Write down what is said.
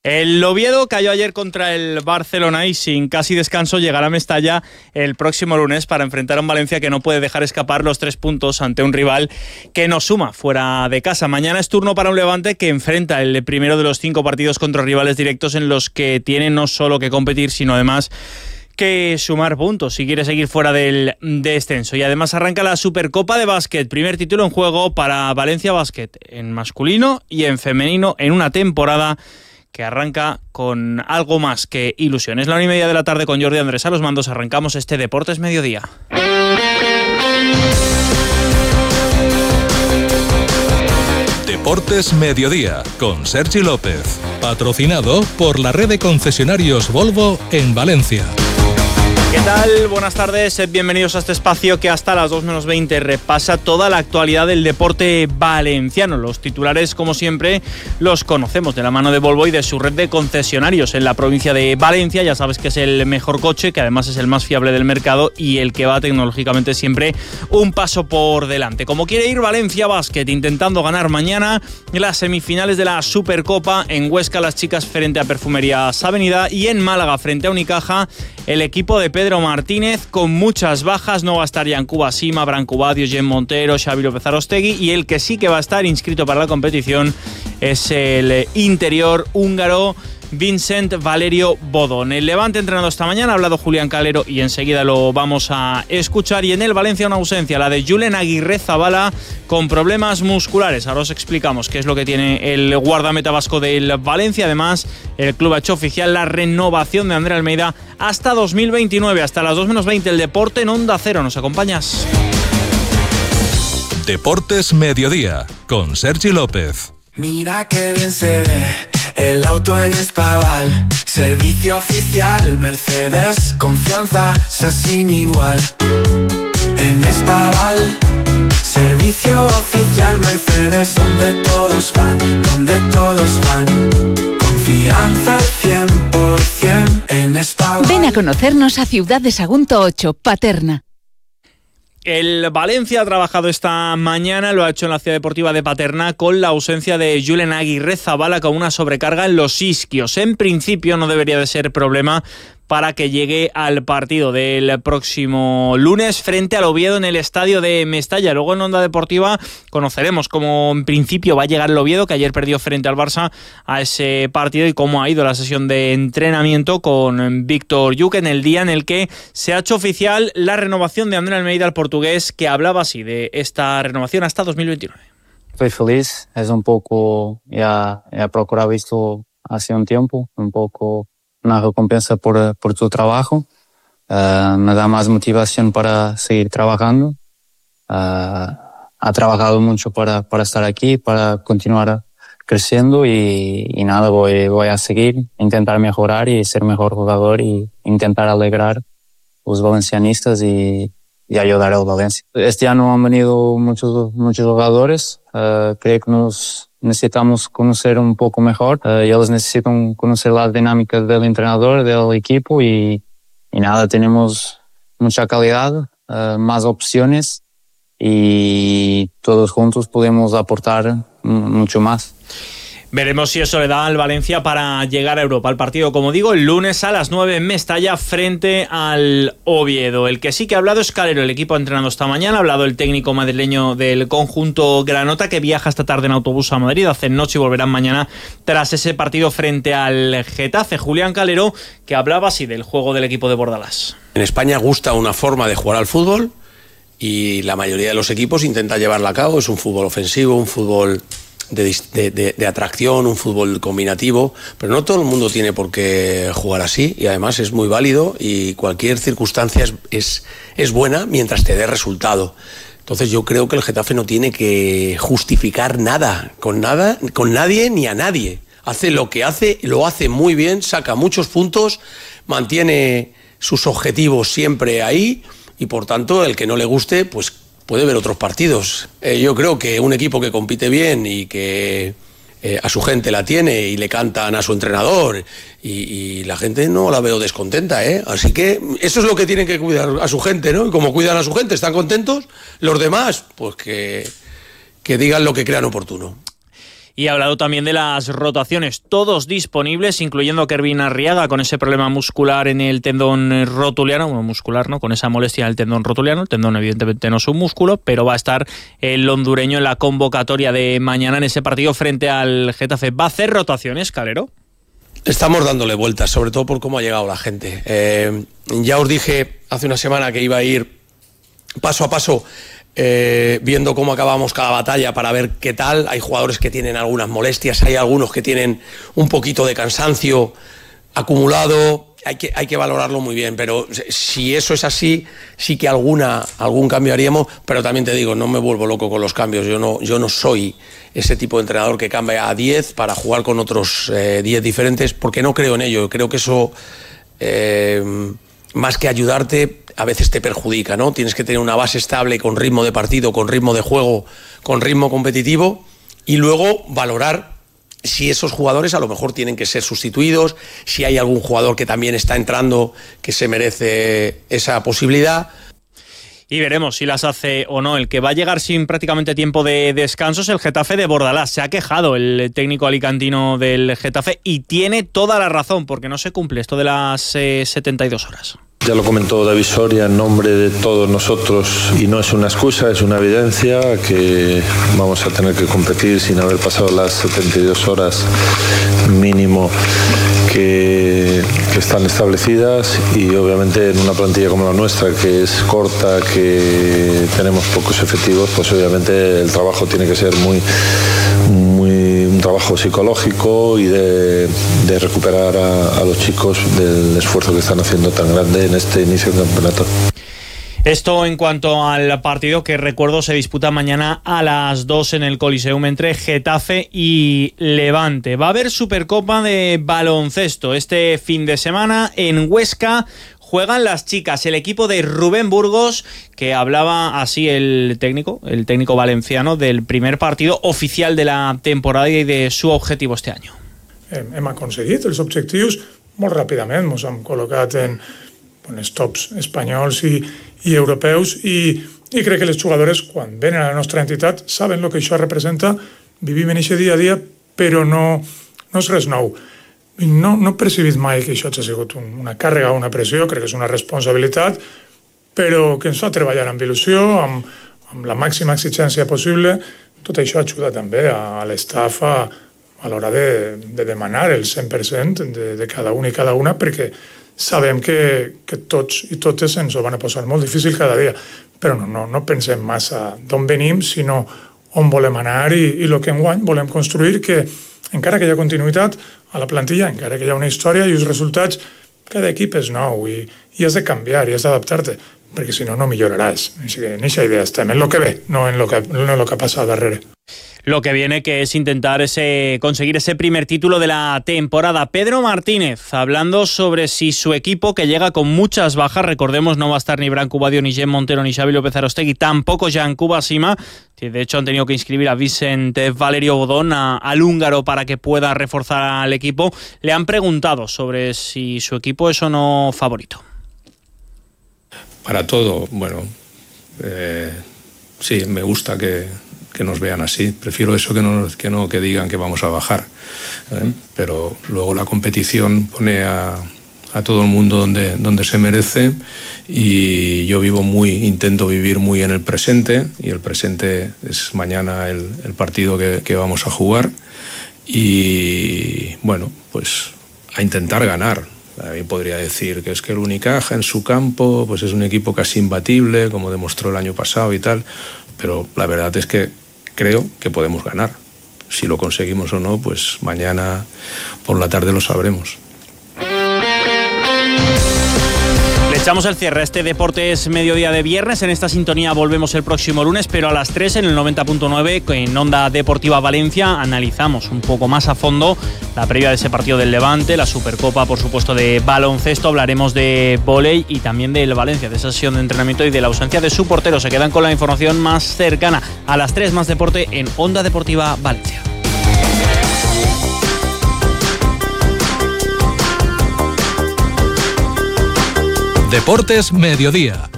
El Oviedo cayó ayer contra el Barcelona y sin casi descanso llegará a Mestalla el próximo lunes para enfrentar a un Valencia que no puede dejar escapar los 3 puntos ante un rival que no suma fuera de casa. Mañana es turno para un Levante que enfrenta el primero de los 5 partidos contra rivales directos en los que tiene no solo que competir, sino además que sumar puntos si quiere seguir fuera del descenso. Y además arranca la Supercopa de Básquet, primer título en juego para Valencia Básquet en masculino y en femenino en una temporada que arranca con algo más que ilusión. Es la 1:30 de la tarde con Jordi Andrés a los mandos. Arrancamos este Deportes Mediodía. Deportes Mediodía con Sergi López. Patrocinado por la red de concesionarios Volvo en Valencia. ¿Qué tal? Buenas tardes, bienvenidos a este espacio que hasta las 2 menos 20 repasa toda la actualidad del deporte valenciano. Los titulares, como siempre, los conocemos de la mano de Volvo y de su red de concesionarios en la provincia de Valencia. Ya sabes que es el mejor coche, que además es el más fiable del mercado y el que va tecnológicamente siempre un paso por delante. Como quiere ir Valencia Basket, intentando ganar mañana las semifinales de la Supercopa. En Huesca las chicas frente a Perfumerías Avenida y en Málaga frente a Unicaja el equipo de Pedro Martínez con muchas bajas. No va a estar Yancuba Sima, Branco Jen Montero, Xavi López Arostegui, y el que sí que va a estar inscrito para la competición es el interior húngaro Vincent Valerio Bodón. El Levante entrenado esta mañana, ha hablado Julián Calero y enseguida lo vamos a escuchar. Y en el Valencia una ausencia, la de Julen Aguirre Zabala con problemas musculares. Ahora os explicamos qué es lo que tiene el guardameta vasco del Valencia. Además, el club ha hecho oficial la renovación de André Almeida hasta 2029, hasta las 2 menos 20. El deporte en Onda Cero. ¿Nos acompañas? Deportes Mediodía con Sergi López. Mira qué bien se ve el auto en Espaval, servicio oficial Mercedes, confianza sin igual. En Espaval, servicio oficial Mercedes, donde todos van, confianza 100% en Espaval. Ven a conocernos a Ciudad de Sagunto 8, Paterna. El Valencia ha trabajado esta mañana, lo ha hecho en la Ciudad Deportiva de Paterna con la ausencia de Julen Aguirre Zabala con una sobrecarga en los isquios. En principio no debería de ser problema para que llegue al partido del próximo lunes frente al Oviedo en el estadio de Mestalla. Luego en Onda Deportiva conoceremos cómo en principio va a llegar el Oviedo, que ayer perdió frente al Barça, a ese partido, y cómo ha ido la sesión de entrenamiento con Víctor Lluc en el día en el que se ha hecho oficial la renovación de André Almeida, el portugués, que hablaba así de esta renovación hasta 2029. Estoy feliz, es un poco, ya he procurado esto hace un tiempo, un poco una recompensa por tu trabajo, me da más motivación para seguir trabajando. Ha trabajado mucho para estar aquí, para continuar creciendo y nada, voy a seguir, intentar mejorar y ser mejor jugador y intentar alegrar los valencianistas y ayudar al Valencia. Este año han venido muchos jugadores, creo que nos necesitamos conocer un poco mejor, ellos necesitan conocer las dinámicas del entrenador, del equipo y nada, tenemos mucha calidad, más opciones y todos juntos podemos aportar mucho más. Veremos si eso le da al Valencia para llegar a Europa. El partido, como digo, el lunes a las 9 en Mestalla frente al Oviedo. El que sí que ha hablado es Calero. El equipo ha entrenado esta mañana. Ha hablado el técnico madrileño del conjunto granota, que viaja esta tarde en autobús a Madrid. Hacen noche y volverán mañana tras ese partido frente al Getafe. Julián Calero, que hablaba así del juego del equipo de Bordalás. En España gusta una forma de jugar al fútbol y la mayoría de los equipos intenta llevarla a cabo. Es un fútbol ofensivo, un fútbol de atracción, un fútbol combinativo, pero no todo el mundo tiene por qué jugar así, y además es muy válido y cualquier circunstancia es buena mientras te dé resultado. Entonces yo creo que el Getafe no tiene que justificar nada con nadie ni a nadie. Hace lo que hace, lo hace muy bien, saca muchos puntos, mantiene sus objetivos siempre ahí y por tanto el que no le guste pues puede ver otros partidos. Yo creo que un equipo que compite bien y que a su gente la tiene y le cantan a su entrenador y la gente no la veo descontenta, ¿eh? Así que eso es lo que tienen que cuidar a su gente, ¿no? Y como cuidan a su gente, están contentos, los demás, pues que digan lo que crean oportuno. Y ha hablado también de las rotaciones, todos disponibles, incluyendo Kervin Arriaga con ese problema muscular en el tendón rotuliano, bueno, muscular, ¿no? Con esa molestia en el tendón rotuliano. El tendón evidentemente no es un músculo, pero va a estar el hondureño en la convocatoria de mañana en ese partido frente al Getafe. ¿Va a hacer rotaciones, Calero? Estamos dándole vueltas, sobre todo por cómo ha llegado la gente. Ya os dije hace una semana que iba a ir paso a paso, viendo cómo acabamos cada batalla para ver qué tal. Hay jugadores que tienen algunas molestias, hay algunos que tienen un poquito de cansancio acumulado. Hay que valorarlo muy bien, pero si eso es así, sí que algún cambio haríamos, pero también te digo, no me vuelvo loco con los cambios. Yo no soy ese tipo de entrenador que cambia a 10 para jugar con otros 10 diferentes, porque no creo en ello. Creo que eso, más que ayudarte, a veces te perjudica, ¿no? Tienes que tener una base estable, con ritmo de partido, con ritmo de juego, con ritmo competitivo, y luego valorar si esos jugadores a lo mejor tienen que ser sustituidos, si hay algún jugador que también está entrando que se merece esa posibilidad. Y veremos si las hace o no. El que va a llegar sin prácticamente tiempo de descanso es el Getafe de Bordalás. Se ha quejado el técnico alicantino del Getafe y tiene toda la razón, porque no se cumple esto de las 72 horas. Ya lo comentó David Soria en nombre de todos nosotros y no es una excusa, es una evidencia que vamos a tener que competir sin haber pasado las 72 horas mínimo que están establecidas, y obviamente en una plantilla como la nuestra, que es corta, que tenemos pocos efectivos, pues obviamente el trabajo tiene que ser un trabajo psicológico y de recuperar a los chicos del esfuerzo que están haciendo tan grande en este inicio de campeonato. Esto en cuanto al partido que, recuerdo, se disputa mañana a las 2 en el Coliseum entre Getafe y Levante. Va a haber Supercopa de baloncesto este fin de semana en Huesca. Juegan las chicas, el equipo de Rubén Burgos, que hablaba así el técnico valenciano, del primer partido oficial de la temporada i de su objetivo este any. Hem aconseguit els objectius molt ràpidament, ens hem col·locat en els tops espanyols i europeus, i crec que les jugadores, quan venen a la nostra entitat, saben el que això representa, vivim en aquest dia a dia, però no és res nou. No he percebit mai que això ha sigut una càrrega o una pressió, crec que és una responsabilitat, però que ens fa treballar amb il·lusió, amb la màxima exigència possible. Tot això ajuda també a l'estaf a l'hora de demanar el 100% de cada un i cada una, perquè sabem que tots i totes ens ho van a posar molt difícil cada dia, però no pensem massa d'on venim, sinó on volem anar i el que enguany volem construir, que encara que hi ha continuïtat a la plantilla, encara que hi ha una història i els resultats, cada equip és nou i has de canviar i has d'adaptar-te, perquè si no, no milloraràs. En aquesta idea estem, en el que ve, no en el que ha passat darrere. Lo que viene, que es intentar conseguir ese primer título de la temporada. Pedro Martínez, hablando sobre si su equipo, que llega con muchas bajas, recordemos, no va a estar ni Branco Badio, ni Jen Montero, ni Xavi López Arostegui, tampoco Yankuba Sima, que de hecho han tenido que inscribir a Vicente Valerio Bodón, al húngaro, para que pueda reforzar al equipo. Le han preguntado sobre si su equipo es o no favorito. Para todo, bueno, sí, me gusta que nos vean así. Prefiero eso que digan que vamos a bajar. Pero luego la competición pone a todo el mundo donde se merece, y yo intento vivir muy en el presente, y el presente es mañana el partido que vamos a jugar, y bueno, pues a intentar ganar. A mí podría decir que es que el Unicaja en su campo pues es un equipo casi imbatible, como demostró el año pasado y tal, pero la verdad es que creo que podemos ganar. Si lo conseguimos o no, pues mañana por la tarde lo sabremos. Le echamos el cierre a este Deportes Mediodía de viernes. En esta sintonía volvemos el próximo lunes, pero a las 3 en el 90.9 en Onda Deportiva Valencia analizamos un poco más a fondo la previa de ese partido del Levante, la Supercopa, por supuesto, de baloncesto. Hablaremos de vóley y también del Valencia, de esa sesión de entrenamiento y de la ausencia de su portero. Se quedan con la información más cercana. A las 3 más deporte en Onda Deportiva Valencia. Deportes Mediodía,